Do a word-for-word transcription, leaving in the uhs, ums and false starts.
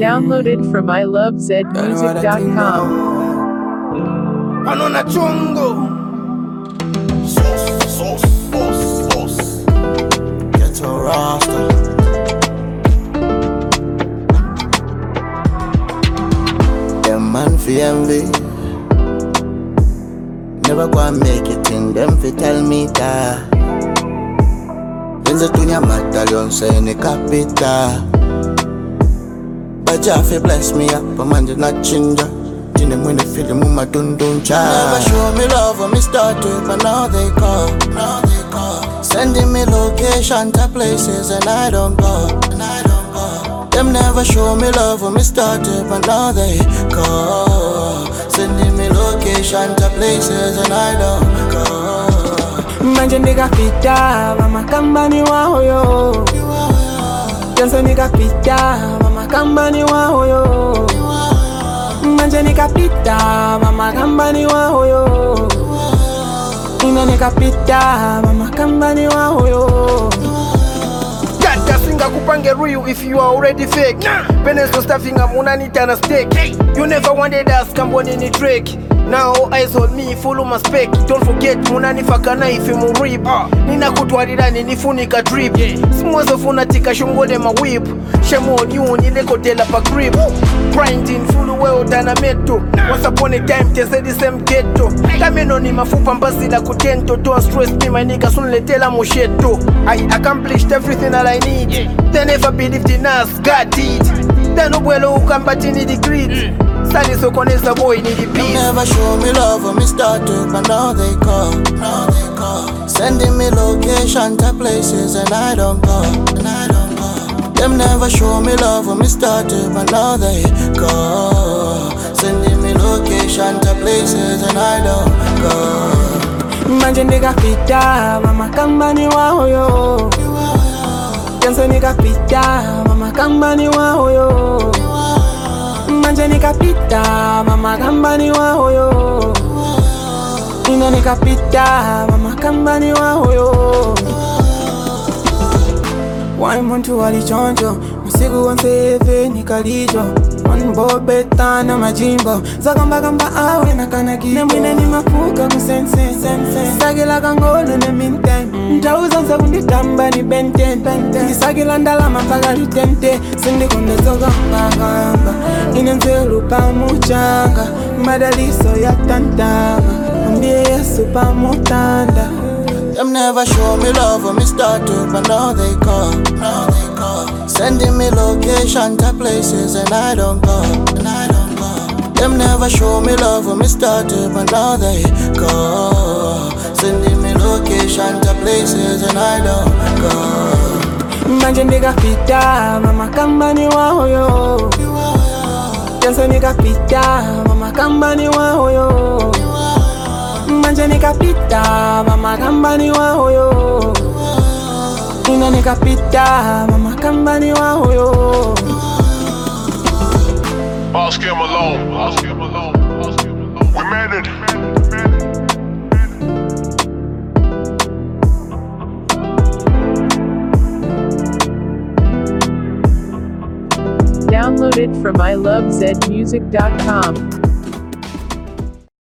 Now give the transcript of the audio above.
Downloaded from I love zed music dot com. Anona chongo. Sauce, sauce, sauce, sauce. Get a rasta. Them man fi envy. Never gonna make it in them fi tell me that. Benze tunya medallion say ni capita. But Jaffe bless me up, a man did not ginger. Didn't win the feeling with my dun dun child. Never show me love when me start to, but now they call, now they call. Sending me location to places and I don't go, and I don't go. Them never show me love when me start to, but now they call. Sending me location to places and I don't go. Manje nikapita, mama kambani wa hoyo. Janso nikapita, mama kambani wa hoyo. Manje nikapita, mama kambani wa hoyo. Ina nikapita, mama kambani wa hoyo. Gata singa kupange real if you are already fake. Penes no stuffing a munanita na steak. You never wanted us kamboni ni Drake. Now eyes on me, follow my spec. Don't forget, munani fakana if you murip. Nina kutwarira nifunika drip. Smwazo funatika shungole ma whip. Shame on you, nileko dela pa grip. Grinding full well dana meto. Once upon a time, tese the same ghetto. Kameno ni mafupa mbazi la kutento. Don't stress me, my nigga, soon letela musheto. I accomplished everything that I need. They never believed in us, God did. They no bueno ukambati ni degree. Sally so connects boy need the peace. Never show me love when me start to, but now they call, now they call. Sending me location to places and I don't go, and I don't go. Them never show me love when me start to, but now they call. Sending me location to places and I don't go. Manje nikapita, mama kambani wa hoyo. Janso nikapita, mama kambani wa hoyo. Manje nikapita, mama kambani wa hoyo. Ina nikapita, mama kambani wa hoyo. Wani muntu walichonjo, msigu wanseve nikalijo. Wani mbobe tana majimbo, zakamba kamba awe na kanagi. Nemwine ni mapuka kusense, sense. Sagila kangolo ne minten. Ntauza nsa kunditamba ni benten, benten. Kisagila ndalama mpaka litente. Sindi kunde zoga mbagamba. Inenzelu pa muchanga. Madaliso ya tantama. Mbie yesu pa mutanda. Them never show me love when me start to, but now they call, now they call. Sending me location to places and I don't go, and I don't go. Them never show me love when me start to, but now they call. Sending me location to places and I don't go. Manje nikapita, mama kambani wa hoyo. Janso nikapita, mama kambani wa hoyo. Manje nikapita, mama kambani wa hoyo. Ina nikapita, mama kambani wa hoyo. Ask him alone, ask him alone, ask him alone. We made it. Downloaded from I love zed music dot com.